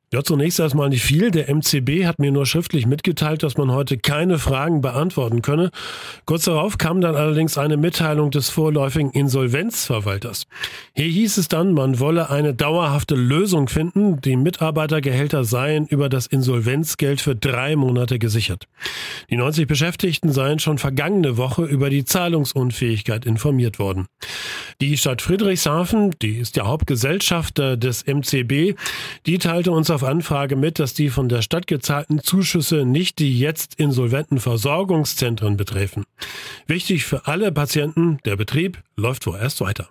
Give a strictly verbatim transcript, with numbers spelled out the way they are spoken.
Ja, zunächst erstmal nicht viel. Der M C B hat mir nur schriftlich mitgeteilt, dass man heute keine Fragen beantworten könne. Kurz darauf kam dann allerdings eine Mitteilung des vorläufigen Insolvenzverwalters. Hier hieß es dann, man wolle eine dauerhafte Lösung finden. Die Mitarbeitergehälter seien über das Insolvenzgeld für drei Monate gesichert. Die neunzig Beschäftigten seien schon vergangene Woche über die Zahlungsunfähigkeit informiert worden. Die Stadt Friedrichshafen, die ist ja Hauptgesellschafter des M C B, die teilte uns auf Anfrage mit, dass die von der Stadt gezahlten Zuschüsse nicht die jetzt insolventen Versorgungszentren betreffen. Wichtig für alle Patienten, der Betrieb läuft vorerst weiter.